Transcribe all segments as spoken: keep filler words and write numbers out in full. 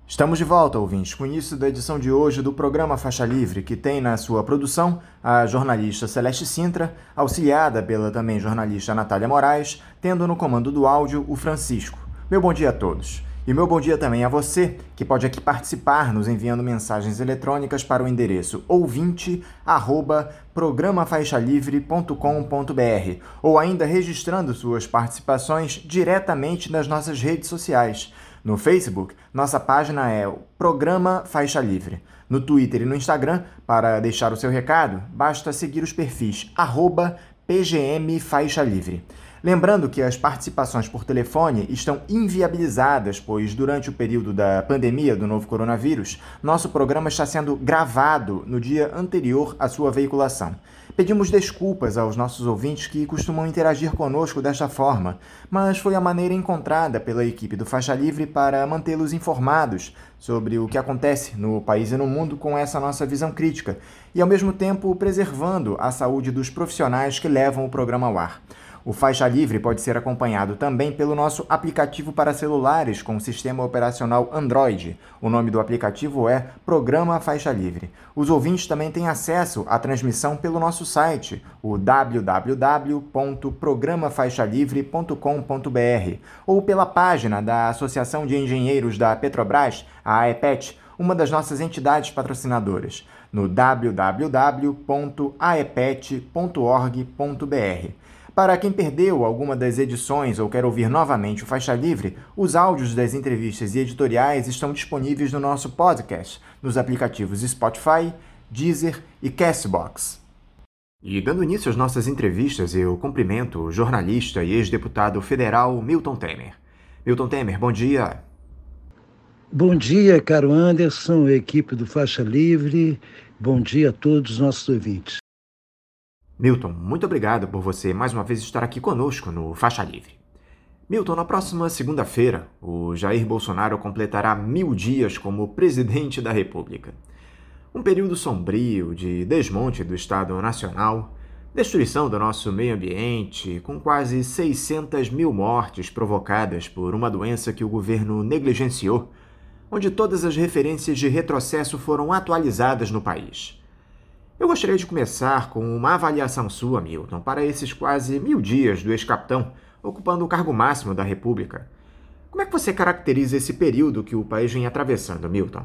Estamos de volta, ouvintes, com o início da edição de hoje do programa Faixa Livre, que tem na sua produção a jornalista Celeste Sintra, auxiliada pela também jornalista Natália Moraes, tendo no comando do áudio o Francisco. Meu bom dia a todos. E meu bom dia também a você, que pode aqui participar nos enviando mensagens eletrônicas para o endereço ouvinte arroba programa faixa livre ponto com ponto br ou ainda registrando suas participações diretamente nas nossas redes sociais. No Facebook, nossa página é o Programa Faixa Livre. No Twitter e no Instagram, para deixar o seu recado, basta seguir os perfis arroba P G M Faixa Livre. Lembrando que as participações por telefone estão inviabilizadas, pois durante o período da pandemia do novo coronavírus, nosso programa está sendo gravado no dia anterior à sua veiculação. Pedimos desculpas aos nossos ouvintes que costumam interagir conosco desta forma, mas foi a maneira encontrada pela equipe do Faixa Livre para mantê-los informados sobre o que acontece no país e no mundo com essa nossa visão crítica e, ao mesmo tempo, preservando a saúde dos profissionais que levam o programa ao ar. O Faixa Livre pode ser acompanhado também pelo nosso aplicativo para celulares com sistema operacional Android. O nome do aplicativo é Programa Faixa Livre. Os ouvintes também têm acesso à transmissão pelo nosso site, o w w w ponto programa faixa livre ponto com ponto br, ou pela página da Associação de Engenheiros da Petrobras, a AEPET, uma das nossas entidades patrocinadoras, no w w w ponto aepet ponto org ponto br. Para quem perdeu alguma das edições ou quer ouvir novamente o Faixa Livre, os áudios das entrevistas e editoriais estão disponíveis no nosso podcast, nos aplicativos Spotify, Deezer e Castbox. E dando início às nossas entrevistas, eu cumprimento o jornalista e ex-deputado federal Milton Temer. Milton Temer, bom dia. Bom dia, caro Anderson, equipe do Faixa Livre. Bom dia a todos os nossos ouvintes. Milton, muito obrigado por você mais uma vez estar aqui conosco no Faixa Livre. Milton, na próxima segunda-feira, o Jair Bolsonaro completará mil dias como presidente da República. Um período sombrio de desmonte do Estado Nacional, destruição do nosso meio ambiente, com quase seiscentas mil mortes provocadas por uma doença que o governo negligenciou, onde todas as referências de retrocesso foram atualizadas no país. Eu gostaria de começar com uma avaliação sua, Milton, para esses quase mil dias do ex-capitão ocupando o cargo máximo da República. Como é que você caracteriza esse período que o país vem atravessando, Milton?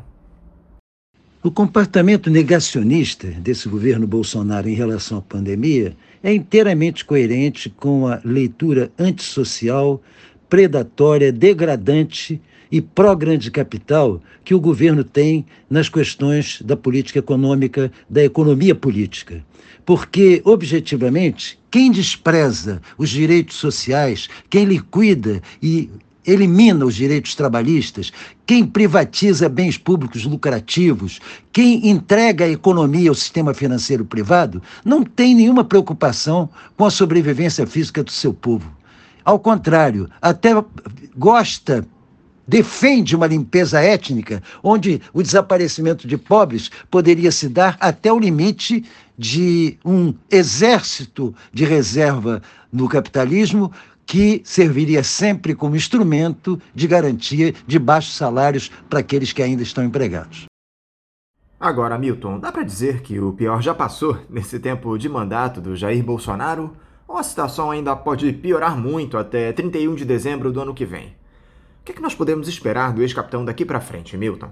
O comportamento negacionista desse governo Bolsonaro em relação à pandemia é inteiramente coerente com a leitura antissocial, predatória, degradante e pró-grande capital que o governo tem nas questões da política econômica, da economia política. Porque, objetivamente, quem despreza os direitos sociais, quem liquida e elimina os direitos trabalhistas, quem privatiza bens públicos lucrativos, quem entrega a economia ao sistema financeiro privado, não tem nenhuma preocupação com a sobrevivência física do seu povo. Ao contrário, até gosta, defende uma limpeza étnica, onde o desaparecimento de pobres poderia se dar até o limite de um exército de reserva no capitalismo que serviria sempre como instrumento de garantia de baixos salários para aqueles que ainda estão empregados. Agora, Milton, dá para dizer que o pior já passou nesse tempo de mandato do Jair Bolsonaro? Ou a situação ainda pode piorar muito até trinta e um de dezembro do ano que vem? O que é que nós podemos esperar do ex-capitão daqui para frente, Milton?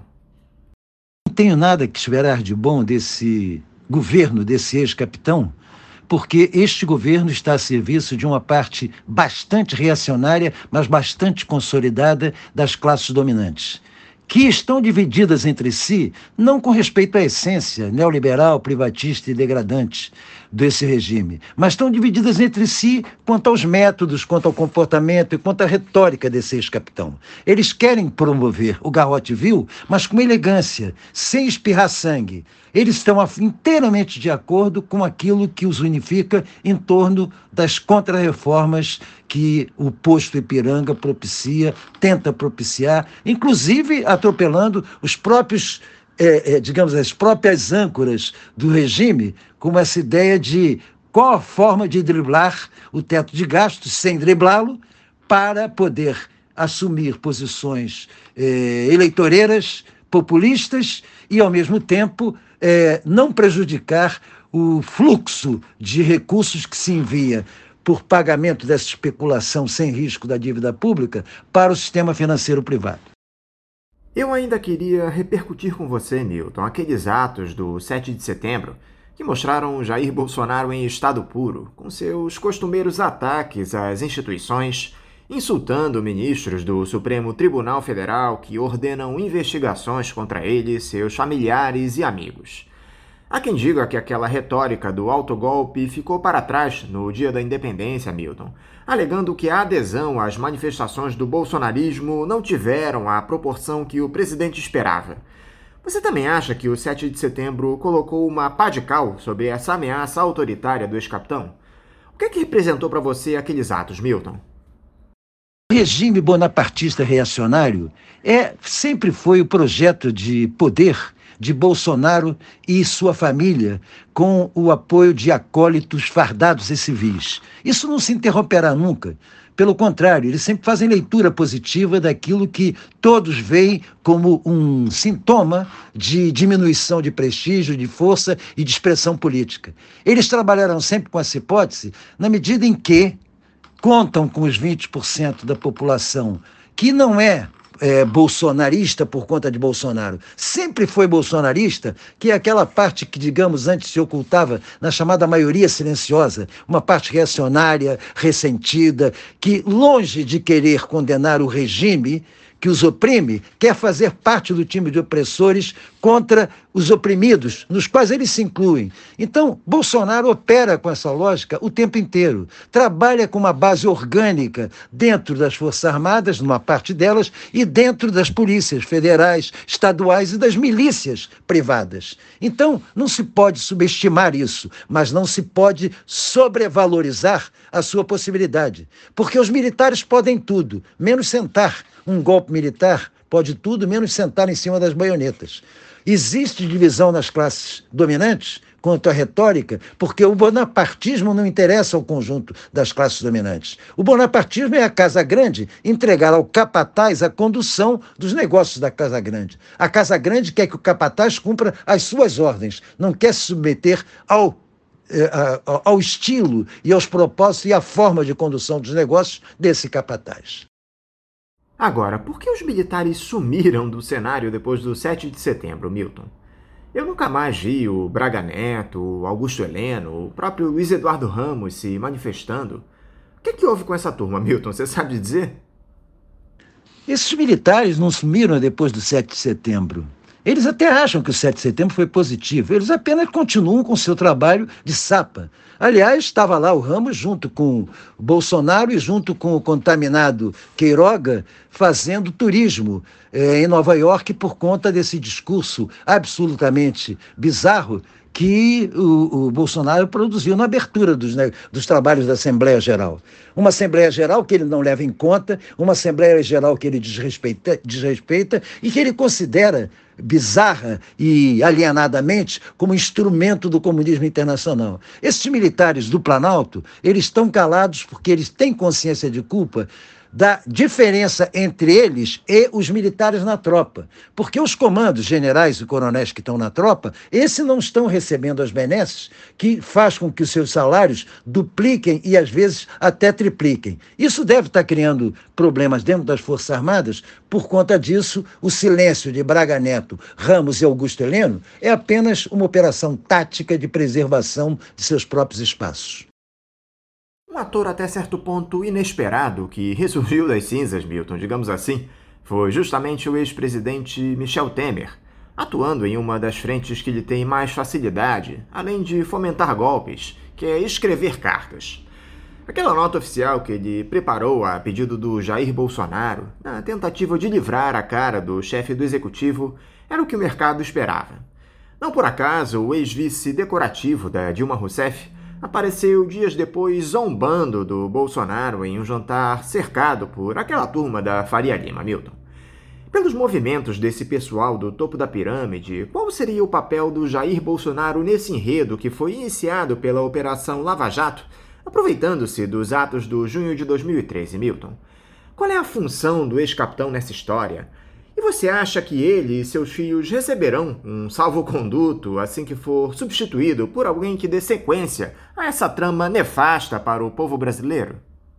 Não tenho nada que esperar de bom desse governo, desse ex-capitão, porque este governo está a serviço de uma parte bastante reacionária, mas bastante consolidada das classes dominantes, que estão divididas entre si, não com respeito à essência neoliberal, privatista e degradante desse regime, mas estão divididas entre si quanto aos métodos, quanto ao comportamento e quanto à retórica desse ex-capitão. Eles querem promover o garrote vil, mas com elegância, sem espirrar sangue. Eles estão inteiramente de acordo com aquilo que os unifica em torno das contra-reformas que o posto Ipiranga propicia, tenta propiciar, inclusive atropelando os próprios, é, é, digamos, as próprias âncoras do regime, como essa ideia de qual a forma de driblar o teto de gastos sem driblá-lo para poder assumir posições eh, eleitoreiras, populistas e, ao mesmo tempo, eh, não prejudicar o fluxo de recursos que se envia por pagamento dessa especulação sem risco da dívida pública para o sistema financeiro privado. Eu ainda queria repercutir com você, Milton, aqueles atos do sete de setembro que mostraram Jair Bolsonaro em estado puro, com seus costumeiros ataques às instituições, insultando ministros do Supremo Tribunal Federal que ordenam investigações contra ele, seus familiares e amigos. Há quem diga que aquela retórica do autogolpe ficou para trás no dia da independência, Milton, alegando que a adesão às manifestações do bolsonarismo não tiveram a proporção que o presidente esperava. Você também acha que o sete de setembro colocou uma pá de cal sobre essa ameaça autoritária do ex-capitão? O que é que representou para você aqueles atos, Milton? O regime bonapartista reacionário é, sempre foi o projeto de poder de Bolsonaro e sua família, com o apoio de acólitos fardados e civis. Isso não se interromperá nunca. Pelo contrário, eles sempre fazem leitura positiva daquilo que todos veem como um sintoma de diminuição de prestígio, de força e de expressão política. Eles trabalharão sempre com essa hipótese na medida em que contam com os vinte por cento da população que não é É, bolsonarista por conta de Bolsonaro. Sempre foi bolsonarista, que é aquela parte que, digamos, antes se ocultava na chamada maioria silenciosa, uma parte reacionária, ressentida, que, longe de querer condenar o regime que os oprime, quer fazer parte do time de opressores contra os oprimidos, nos quais eles se incluem. Então, Bolsonaro opera com essa lógica o tempo inteiro. Trabalha com uma base orgânica dentro das Forças Armadas, numa parte delas, e dentro das polícias federais, estaduais e das milícias privadas. Então, não se pode subestimar isso, mas não se pode sobrevalorizar a sua possibilidade. Porque os militares podem tudo, menos sentar. Um golpe militar pode tudo, menos sentar em cima das baionetas. Existe divisão nas classes dominantes quanto à retórica, porque o bonapartismo não interessa ao conjunto das classes dominantes. O bonapartismo é a Casa Grande entregar ao capataz a condução dos negócios da Casa Grande. A Casa Grande quer que o capataz cumpra as suas ordens, não quer se submeter ao ao estilo e aos propósitos e à forma de condução dos negócios desse capataz. Agora, por que os militares sumiram do cenário depois do sete de setembro, Milton? Eu nunca mais vi o Braga Neto, o Augusto Heleno, o próprio Luiz Eduardo Ramos se manifestando. O que é que houve com essa turma, Milton? Você sabe dizer? Esses militares não sumiram depois do sete de setembro. Eles até acham que o sete de setembro foi positivo. Eles apenas continuam com o seu trabalho de sapa. Aliás, estava lá o Ramos junto com o Bolsonaro e junto com o contaminado Queiroga fazendo turismo eh, em Nova York por conta desse discurso absolutamente bizarro que o, o Bolsonaro produziu na abertura dos, né, dos trabalhos da Assembleia Geral. Uma Assembleia Geral que ele não leva em conta, uma Assembleia Geral que ele desrespeita, desrespeita e que ele considera bizarra e alienadamente como instrumento do comunismo internacional. Esses militares do Planalto, eles estão calados porque eles têm consciência de culpa da diferença entre eles e os militares na tropa. Porque os comandos generais e coronéis que estão na tropa, esses não estão recebendo as benesses que faz com que os seus salários dupliquem e às vezes até tripliquem. Isso deve estar criando problemas dentro das Forças Armadas. Por conta disso, o silêncio de Braga Neto, Ramos e Augusto Heleno é apenas uma operação tática de preservação de seus próprios espaços. Um ator até certo ponto inesperado que ressurgiu das cinzas, Milton, digamos assim, foi justamente o ex-presidente Michel Temer, atuando em uma das frentes que lhe tem mais facilidade, além de fomentar golpes, que é escrever cartas. Aquela nota oficial que ele preparou a pedido do Jair Bolsonaro, na tentativa de livrar a cara do chefe do executivo, era o que o mercado esperava. Não por acaso, o ex-vice decorativo da Dilma Rousseff apareceu dias depois zombando do Bolsonaro em um jantar cercado por aquela turma da Faria Lima, Milton. Pelos movimentos desse pessoal do topo da pirâmide, qual seria o papel do Jair Bolsonaro nesse enredo que foi iniciado pela Operação Lava Jato, aproveitando-se dos atos do junho de dois mil e treze, Milton? qual é a função do ex-capitão nessa história? E você acha que ele e seus filhos receberão um salvo-conduto assim que for substituído por alguém que dê sequência a essa trama nefasta para o povo brasileiro?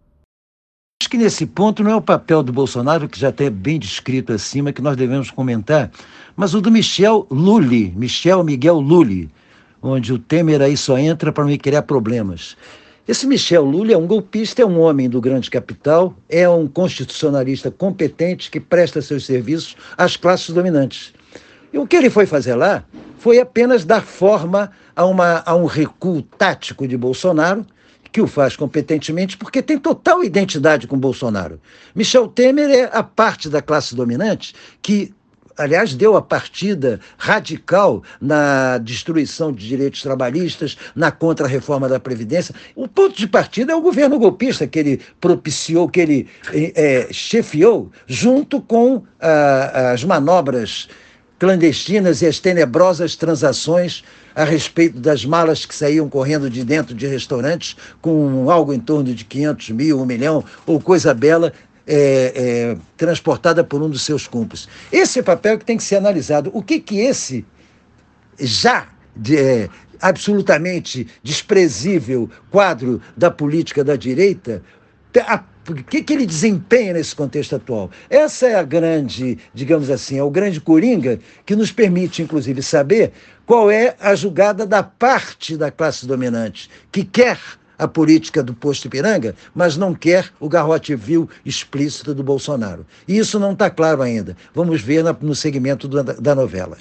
Acho que nesse ponto não é o papel do Bolsonaro, que já está bem descrito acima, que nós devemos comentar, mas o do Michel Lully, Michel Miguel Lully, onde o Temer aí só entra para não criar problemas. Esse Michel Lully é um golpista, é um homem do grande capital, é um constitucionalista competente que presta seus serviços às classes dominantes. E o que ele foi fazer lá foi apenas dar forma a, uma, a um recuo tático de Bolsonaro, que o faz competentemente, porque tem total identidade com Bolsonaro. Michel Temer é a parte da classe dominante que, aliás, deu a partida radical na destruição de direitos trabalhistas, na contra-reforma da Previdência. O ponto de partida é o governo golpista que ele propiciou, que ele é, chefiou, junto com ah, as manobras clandestinas e as tenebrosas transações a respeito das malas que saíam correndo de dentro de restaurantes com algo em torno de quinhentos mil, um milhão, ou coisa bela, É, é, transportada por um dos seus cúmplices. Esse é o papel que tem que ser analisado. O que que esse já de, é, absolutamente desprezível quadro da política da direita, a, o que que ele desempenha nesse contexto atual? Essa é a grande, digamos assim, é o grande coringa que nos permite, inclusive, saber qual é a jogada da parte da classe dominante que quer a política do posto Ipiranga, mas não quer o garrote vil explícito do Bolsonaro. E isso não está claro ainda. Vamos ver na, no segmento do, da novela.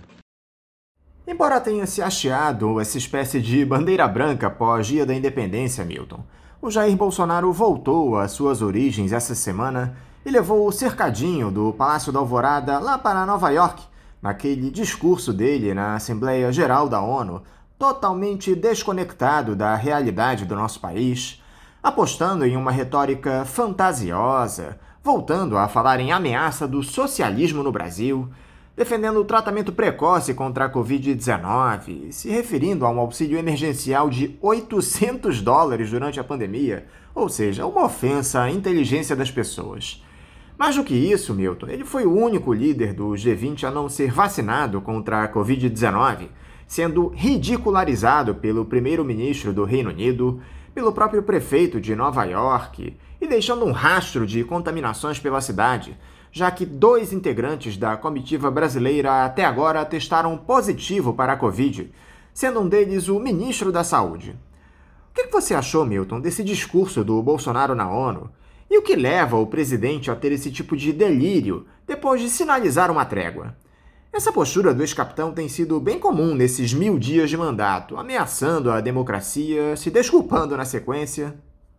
Embora tenha se hasteado essa espécie de bandeira branca pós-dia da independência, Milton, o Jair Bolsonaro voltou às suas origens essa semana e levou o cercadinho do Palácio da Alvorada lá para Nova York, naquele discurso dele na Assembleia Geral da ONU, totalmente desconectado da realidade do nosso país, apostando em uma retórica fantasiosa, voltando a falar em ameaça do socialismo no Brasil, defendendo o tratamento precoce contra a covid dezenove, se referindo a um auxílio emergencial de oitocentos dólares durante a pandemia, ou seja, uma ofensa à inteligência das pessoas. Mais do que isso, Milton, ele foi o único líder do G vinte a não ser vacinado contra a covid dezenove, sendo ridicularizado pelo primeiro-ministro do Reino Unido, pelo próprio prefeito de Nova York e deixando um rastro de contaminações pela cidade, já que dois integrantes da comitiva brasileira até agora testaram positivo para a Covid, sendo um deles o ministro da Saúde. O que você achou, Milton, desse discurso do Bolsonaro na ONU? E o que leva o presidente a ter esse tipo de delírio depois de sinalizar uma trégua? Essa postura do ex-capitão tem sido bem comum nesses mil dias de mandato, ameaçando a democracia, se desculpando na sequência.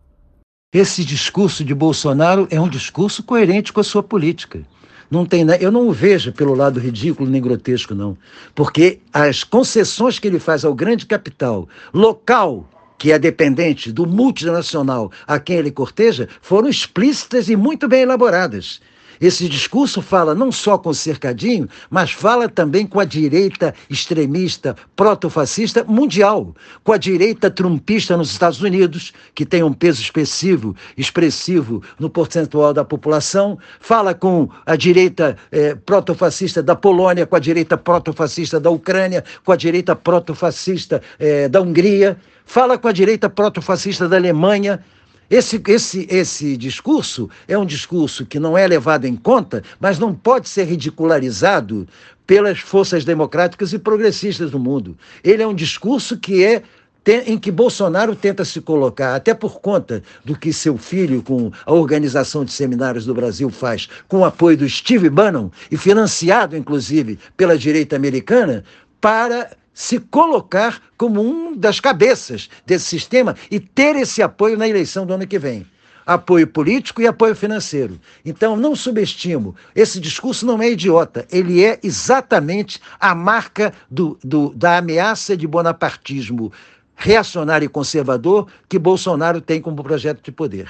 Esse discurso de Bolsonaro é um discurso coerente com a sua política. Não tem, eu não o vejo pelo lado ridículo nem grotesco, não. Porque as concessões que ele faz ao grande capital local, que é dependente do multinacional a quem ele corteja, foram explícitas e muito bem elaboradas. Esse discurso fala não só com o cercadinho, mas fala também com a direita extremista, protofascista mundial, com a direita trumpista nos Estados Unidos, que tem um peso expressivo, expressivo no percentual da população, fala com a direita eh, protofascista da Polônia, com a direita protofascista da Ucrânia, com a direita protofascista eh, da Hungria, fala com a direita protofascista da Alemanha. Esse, esse, esse discurso é um discurso que não é levado em conta, mas não pode ser ridicularizado pelas forças democráticas e progressistas do mundo. Ele é um discurso que é em que Bolsonaro tenta se colocar, até por conta do que seu filho, com a Organização de Seminários do Brasil, faz, com o apoio do Steve Bannon, e financiado, inclusive, pela direita americana, para se colocar como um das cabeças desse sistema e ter esse apoio na eleição do ano que vem. Apoio político e apoio financeiro. Então, não subestimo. Esse discurso não é idiota. Ele é exatamente a marca do, do, da ameaça de bonapartismo reacionário e conservador que Bolsonaro tem como projeto de poder.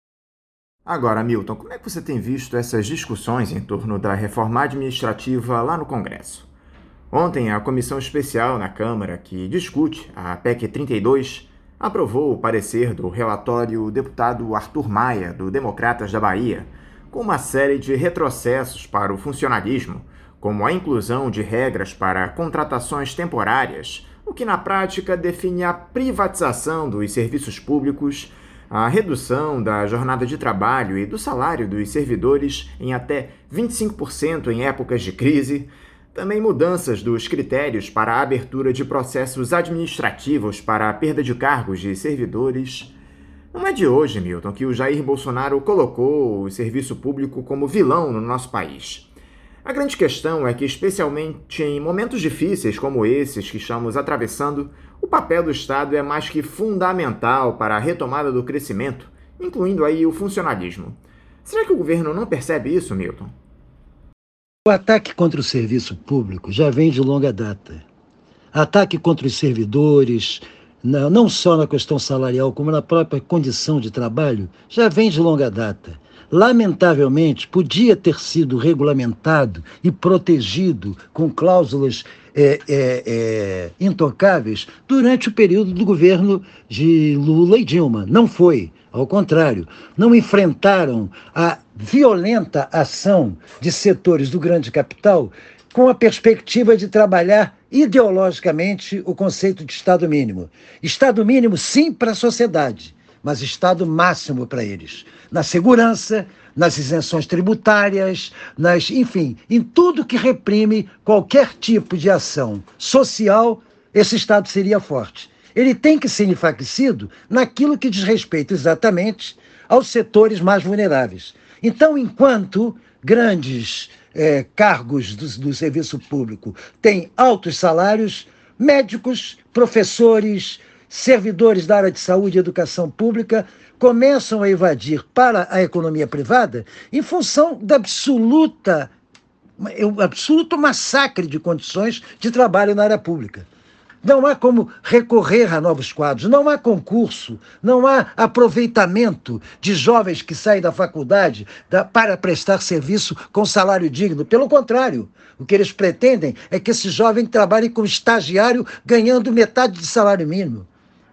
Agora, Milton, como é que você tem visto essas discussões em torno da reforma administrativa lá no Congresso? Ontem, a comissão especial na Câmara, que discute a P E C trinta e dois, aprovou o parecer do relatório deputado Arthur Maia, do Democratas da Bahia, com uma série de retrocessos para o funcionalismo, como a inclusão de regras para contratações temporárias, o que na prática define a privatização dos serviços públicos, a redução da jornada de trabalho e do salário dos servidores em até vinte e cinco por cento em épocas de crise, também mudanças dos critérios para a abertura de processos administrativos para a perda de cargos de servidores. Não é de hoje, Milton, que o Jair Bolsonaro colocou o serviço público como vilão no nosso país. A grande questão é que, especialmente em momentos difíceis como esses que estamos atravessando, o papel do Estado é mais que fundamental para a retomada do crescimento, incluindo aí o funcionalismo. Será que o governo não percebe isso, Milton? O ataque contra o serviço público já vem de longa data. Ataque contra os servidores, não só na questão salarial, como na própria condição de trabalho, já vem de longa data. Lamentavelmente, podia ter sido regulamentado e protegido com cláusulas é, é, é, intocáveis durante o período do governo de Lula e Dilma. Não foi. Ao contrário, não enfrentaram a violenta ação de setores do grande capital com a perspectiva de trabalhar ideologicamente o conceito de Estado mínimo. Estado mínimo, sim, para a sociedade, mas Estado máximo para eles. Na segurança, nas isenções tributárias, nas, enfim, em tudo que reprime qualquer tipo de ação social, esse Estado seria forte. Ele tem que ser enfraquecido naquilo que diz respeito exatamente aos setores mais vulneráveis. Então, enquanto grandes eh, cargos do, do serviço público têm altos salários, médicos, professores, servidores da área de saúde e educação pública começam a evadir para a economia privada em função da absoluta, um absoluto massacre de condições de trabalho na área pública. Não há como recorrer a novos quadros, não há concurso, não há aproveitamento de jovens que saem da faculdade da, para prestar serviço com salário digno. Pelo contrário, o que eles pretendem é que esse jovem trabalhe como estagiário ganhando metade de salário mínimo.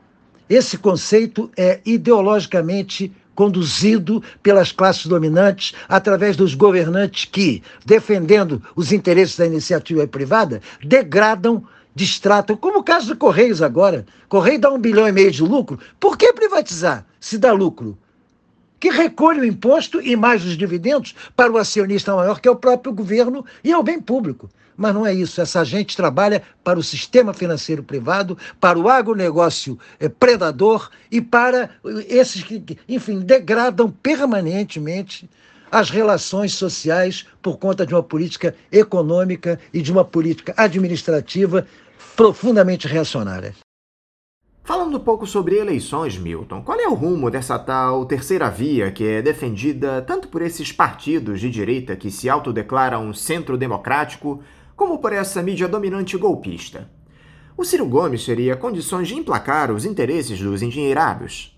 Esse conceito é ideologicamente conduzido pelas classes dominantes através dos governantes que, defendendo os interesses da iniciativa privada, degradam, distratam, como o caso do Correios agora. Correio dá um bilhão e meio de lucro. Por que privatizar se dá lucro? Que recolhe o imposto e mais os dividendos para o acionista maior, que é o próprio governo e é o bem público. Mas não é isso. Essa gente trabalha para o sistema financeiro privado, para o agronegócio eh, predador e para esses que, enfim, degradam permanentemente as relações sociais por conta de uma política econômica e de uma política administrativa profundamente reacionária. Falando um pouco sobre eleições, Milton, qual é o rumo dessa tal terceira via que é defendida tanto por esses partidos de direita que se autodeclaram centro democrático, como por essa mídia dominante golpista? O Ciro Gomes teria condições de emplacar os interesses dos endinheirados?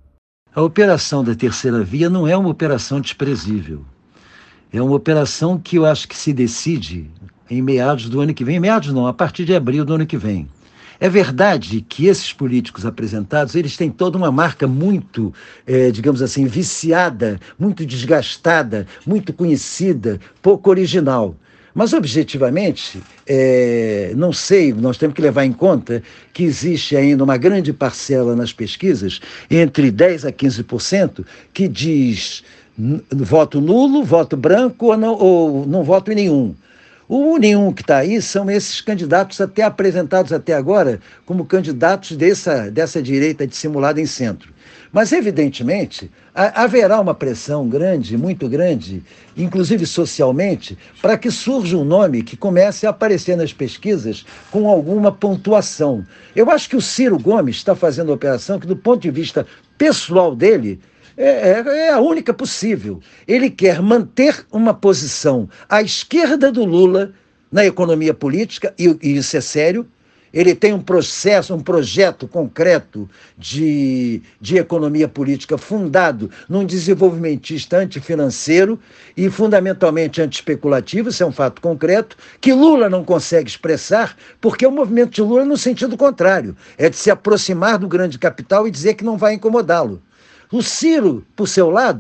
A operação da terceira via não é uma operação desprezível. É uma operação que eu acho que se decide em meados do ano que vem. Meados não, a partir de abril do ano que vem. É verdade que esses políticos apresentados, eles têm toda uma marca muito, é, digamos assim, viciada, muito desgastada, muito conhecida, pouco original. Mas, objetivamente, é, não sei, nós temos que levar em conta que existe ainda uma grande parcela nas pesquisas, entre dez a quinze por cento, que diz voto nulo, voto branco ou não, ou não voto em nenhum. O nenhum que está aí são esses candidatos até apresentados até agora como candidatos dessa, dessa direita dissimulada em centro. Mas, evidentemente, a, haverá uma pressão grande, muito grande, inclusive socialmente, para que surja um nome que comece a aparecer nas pesquisas com alguma pontuação. Eu acho que o Ciro Gomes está fazendo uma operação que, do ponto de vista pessoal dele, é, é, é a única possível. Ele quer manter uma posição à esquerda do Lula na economia política, e, e isso é sério. Ele tem um processo, um projeto concreto de, de economia política fundado num desenvolvimentista antifinanceiro e fundamentalmente antiespeculativo, isso é um fato concreto, que Lula não consegue expressar, porque o movimento de Lula é no sentido contrário, é de se aproximar do grande capital e dizer que não vai incomodá-lo. O Ciro, por seu lado,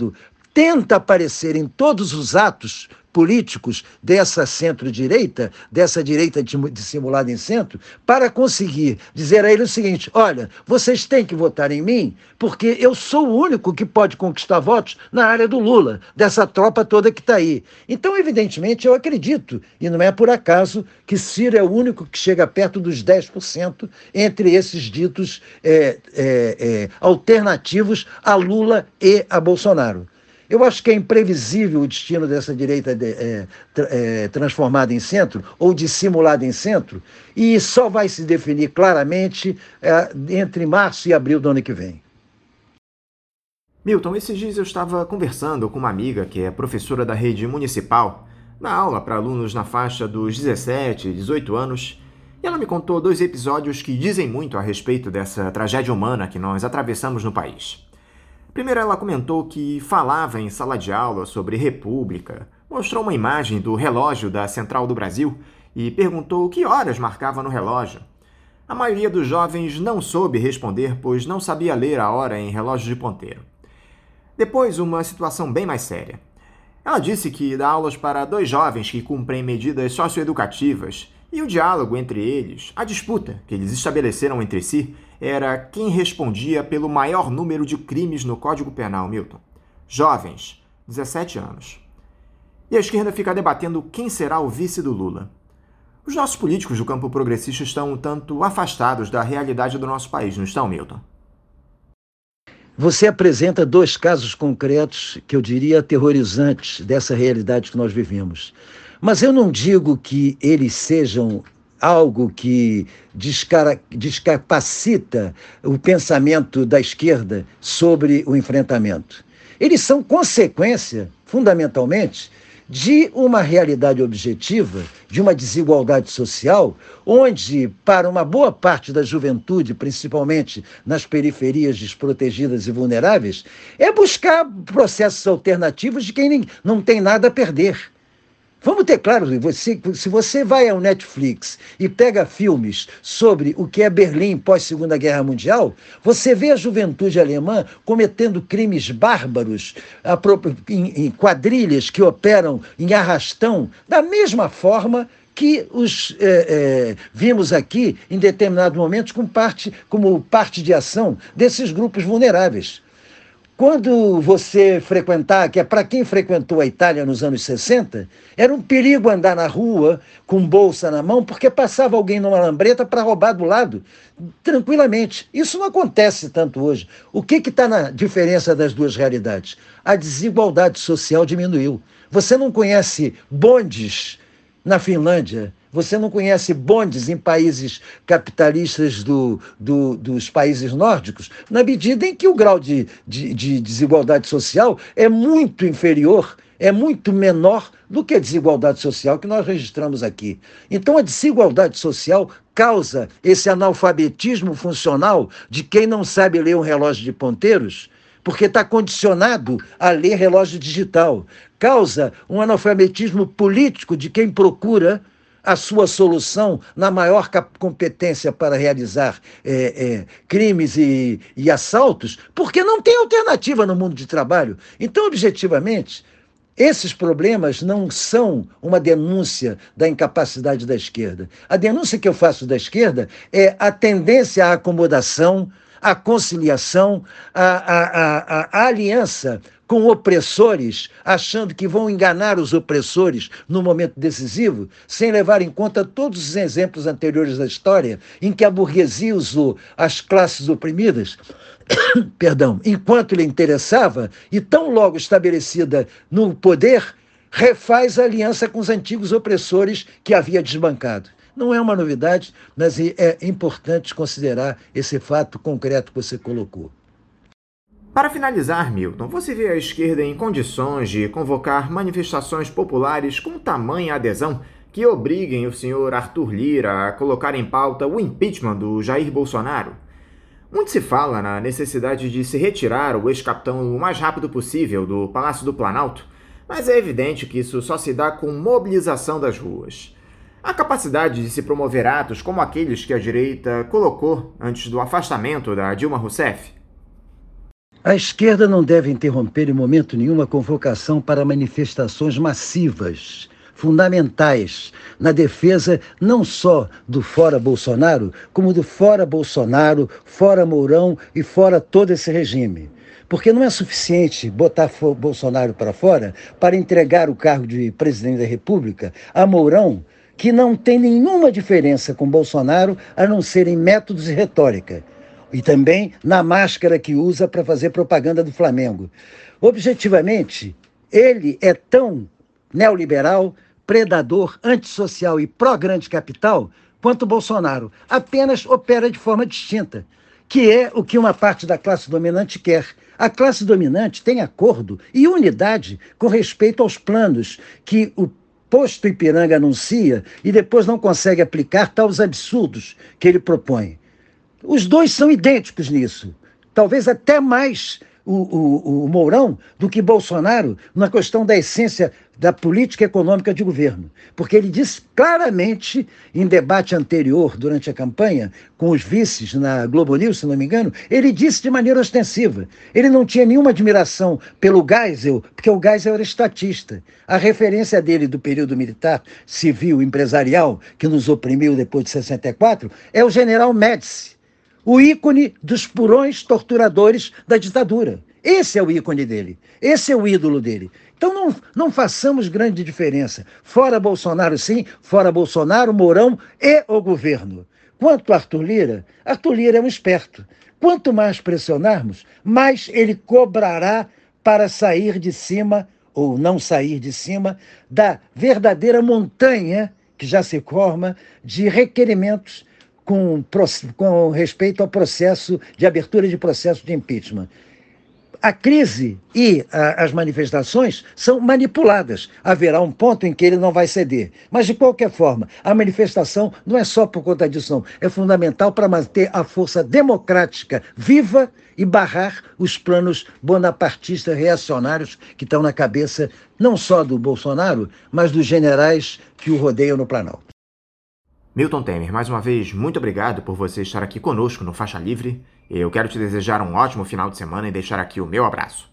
tenta aparecer em todos os atos políticos dessa centro-direita, dessa direita dissimulada em centro, para conseguir dizer a ele o seguinte: olha, vocês têm que votar em mim porque eu sou o único que pode conquistar votos na área do Lula, dessa tropa toda que está aí. Então, evidentemente, eu acredito, e não é por acaso, que Ciro é o único que chega perto dos dez por cento entre esses ditos é, é, é, alternativos a Lula e a Bolsonaro. Eu acho que é imprevisível o destino dessa direita de, é, é, transformada em centro ou dissimulada em centro, e só vai se definir claramente é, entre março e abril do ano que vem. Milton, esses dias eu estava conversando com uma amiga que é professora da rede municipal, na aula para alunos na faixa dos dezessete, dezoito anos, e ela me contou dois episódios que dizem muito a respeito dessa tragédia humana que nós atravessamos no país. Primeiro, ela comentou que falava em sala de aula sobre república, mostrou uma imagem do relógio da Central do Brasil e perguntou que horas marcava no relógio. A maioria dos jovens não soube responder, pois não sabia ler a hora em relógio de ponteiro. Depois, uma situação bem mais séria. Ela disse que dá aulas para dois jovens que cumprem medidas socioeducativas e o diálogo entre eles, a disputa que eles estabeleceram entre si, era quem respondia pelo maior número de crimes no Código Penal, Milton. Jovens, dezessete anos. E a esquerda fica debatendo quem será o vice do Lula. Os nossos políticos do campo progressista estão um tanto afastados da realidade do nosso país, não estão, Milton? Você apresenta dois casos concretos que eu diria aterrorizantes dessa realidade que nós vivemos. Mas eu não digo que eles sejam algo que descara, descapacita o pensamento da esquerda sobre o enfrentamento. Eles são consequência, fundamentalmente, de uma realidade objetiva, de uma desigualdade social, onde, para uma boa parte da juventude, principalmente nas periferias desprotegidas e vulneráveis, é buscar processos alternativos de quem não tem nada a perder. Vamos ter claro, você, se você vai ao Netflix e pega filmes sobre o que é Berlim pós-Segunda Guerra Mundial, você vê a juventude alemã cometendo crimes bárbaros em, em quadrilhas que operam em arrastão, da mesma forma que os é, é, vimos aqui em determinados momentos como parte, como parte de ação desses grupos vulneráveis. Quando você frequentar, que é para quem frequentou a Itália nos anos sessenta, era um perigo andar na rua com bolsa na mão, porque passava alguém numa lambreta para roubar do lado, tranquilamente. Isso não acontece tanto hoje. O que está na diferença das duas realidades? A desigualdade social diminuiu. Você não conhece bondes na Finlândia, você não conhece bondes em países capitalistas do, do, dos países nórdicos, na medida em que o grau de, de, de desigualdade social é muito inferior, é muito menor do que a desigualdade social que nós registramos aqui. Então, a desigualdade social causa esse analfabetismo funcional de quem não sabe ler um relógio de ponteiros, porque está condicionado a ler relógio digital. Causa um analfabetismo político de quem procura a sua solução na maior competência para realizar é, é, crimes e, e assaltos, porque não tem alternativa no mundo de trabalho. Então, objetivamente, esses problemas não são uma denúncia da incapacidade da esquerda. A denúncia que eu faço da esquerda é a tendência à acomodação, à conciliação, à, à, à, à aliança com opressores, achando que vão enganar os opressores no momento decisivo, sem levar em conta todos os exemplos anteriores da história, em que a burguesia usou as classes oprimidas, perdão, enquanto lhe interessava, e tão logo estabelecida no poder, refaz a aliança com os antigos opressores que havia desbancado. Não é uma novidade, mas é importante considerar esse fato concreto que você colocou. Para finalizar, Milton, você vê a esquerda em condições de convocar manifestações populares com tamanha adesão que obriguem o senhor Arthur Lira a colocar em pauta o impeachment do Jair Bolsonaro? Muito se fala na necessidade de se retirar o ex-capitão o mais rápido possível do Palácio do Planalto, mas é evidente que isso só se dá com mobilização das ruas. A capacidade de se promover atos como aqueles que a direita colocou antes do afastamento da Dilma Rousseff? A esquerda não deve interromper em momento nenhum a convocação para manifestações massivas, fundamentais, na defesa não só do fora Bolsonaro, como do fora Bolsonaro, fora Mourão e fora todo esse regime. Porque não é suficiente botar Bolsonaro para fora para entregar o cargo de presidente da República a Mourão, que não tem nenhuma diferença com Bolsonaro, a não ser em métodos e retórica. E também na máscara que usa para fazer propaganda do Flamengo. Objetivamente, ele é tão neoliberal, predador, antissocial e pró-grande capital quanto Bolsonaro. Apenas opera de forma distinta, que é o que uma parte da classe dominante quer. A classe dominante tem acordo e unidade com respeito aos planos que o posto Ipiranga anuncia e depois não consegue aplicar tais absurdos que ele propõe. Os dois são idênticos nisso. Talvez até mais o, o, o Mourão do que Bolsonaro na questão da essência da política econômica de governo. Porque ele disse claramente, em debate anterior, durante a campanha, com os vices na Globo News, se não me engano, ele disse de maneira ostensiva. Ele não tinha nenhuma admiração pelo Geisel, porque o Geisel era estatista. A referência dele do período militar, civil, empresarial, que nos oprimiu depois de sessenta e quatro, é o general Médici, o ícone dos purões torturadores da ditadura. Esse é o ícone dele. Esse é o ídolo dele. Então não, não façamos grande diferença. Fora Bolsonaro, sim. Fora Bolsonaro, Mourão e o governo. Quanto a Arthur Lira, Arthur Lira é um esperto. Quanto mais pressionarmos, mais ele cobrará para sair de cima, ou não sair de cima, da verdadeira montanha que já se forma de requerimentos Com, com respeito ao processo de abertura de processo de impeachment. A crise e a, as manifestações são manipuladas. Haverá um ponto em que ele não vai ceder. Mas, de qualquer forma, a manifestação não é só por conta disso, não. É fundamental para manter a força democrática viva e barrar os planos bonapartistas reacionários que estão na cabeça não só do Bolsonaro, mas dos generais que o rodeiam no Planalto. Milton Temer, mais uma vez, muito obrigado por você estar aqui conosco no Faixa Livre. Eu quero te desejar um ótimo final de semana e deixar aqui o meu abraço.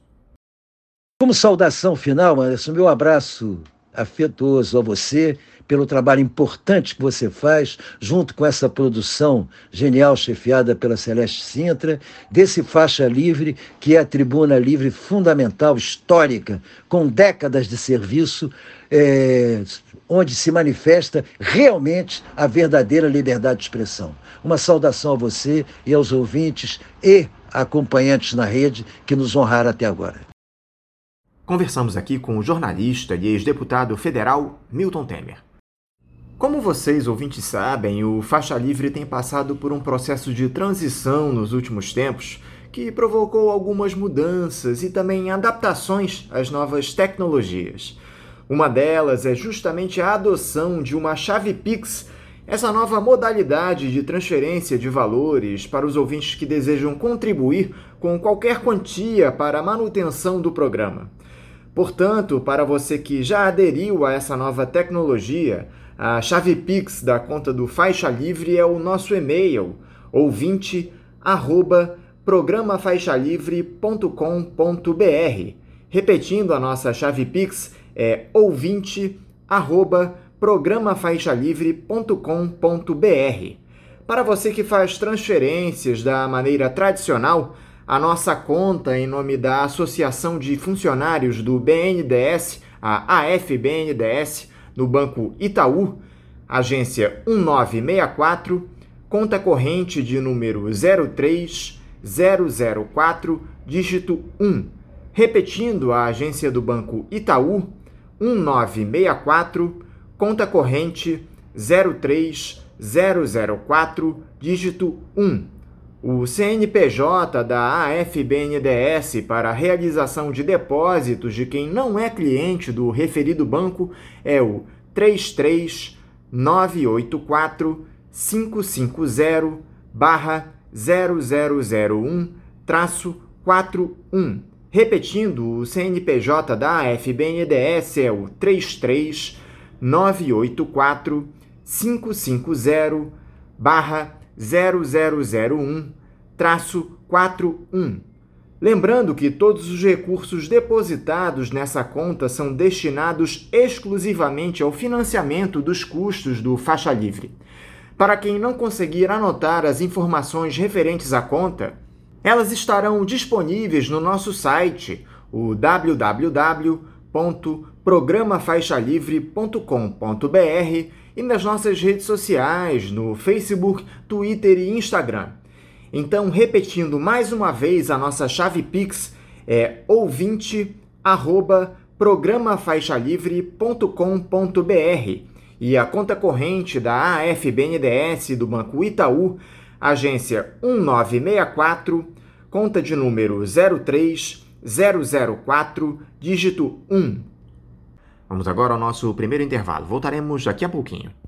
Como saudação final, Anderson, meu abraço afetuoso a você pelo trabalho importante que você faz, junto com essa produção genial chefiada pela Celeste Sintra, desse Faixa Livre, que é a tribuna livre fundamental, histórica, com décadas de serviço, é, onde se manifesta realmente a verdadeira liberdade de expressão. Uma saudação a você e aos ouvintes e acompanhantes na rede que nos honraram até agora. Conversamos aqui com o jornalista e ex-deputado federal Milton Temer. Como vocês, ouvintes, sabem, o Faixa Livre tem passado por um processo de transição nos últimos tempos que provocou algumas mudanças e também adaptações às novas tecnologias. Uma delas é justamente a adoção de uma chave Pix, essa nova modalidade de transferência de valores para os ouvintes que desejam contribuir com qualquer quantia para a manutenção do programa. Portanto, para você que já aderiu a essa nova tecnologia, a chave Pix da conta do Faixa Livre é o nosso e-mail, ouvinte arroba programa faixa livre ponto com ponto br. Repetindo, a nossa chave Pix é ouvinte arroba programa faixa livre ponto com ponto br. Para você que faz transferências da maneira tradicional, a nossa conta em nome da Associação de Funcionários do B N D E S, a A F B N D E S, no Banco Itaú, agência um nove seis quatro, conta corrente de número zero três zero zero quatro, dígito um. Repetindo, a agência do Banco Itaú, um nove seis quatro, conta corrente zero três zero zero quatro, dígito um. O C N P J da A F B N D E S para a realização de depósitos de quem não é cliente do referido banco é o três três nove oito quatro cinco cinco zero barra zero zero zero um traço quatro um. Repetindo, o C N P J da A F B N D E S é o três três nove oito quatro cinco cinco zero barra zero zero zero um traço quatro um. Lembrando que todos os recursos depositados nessa conta são destinados exclusivamente ao financiamento dos custos do Faixa Livre. Para quem não conseguir anotar as informações referentes à conta, elas estarão disponíveis no nosso site, o w w w ponto programa faixa livre ponto com ponto b r, e nas nossas redes sociais, no Facebook, Twitter e Instagram. Então, repetindo mais uma vez, a nossa chave Pix é ouvinte arroba programa faixa livre ponto com ponto b r e a conta corrente da A F B N D E S do Banco Itaú, agência um nove seis quatro, conta de número zero três zero zero quatro, dígito um. Vamos agora ao nosso primeiro intervalo. Voltaremos daqui a pouquinho.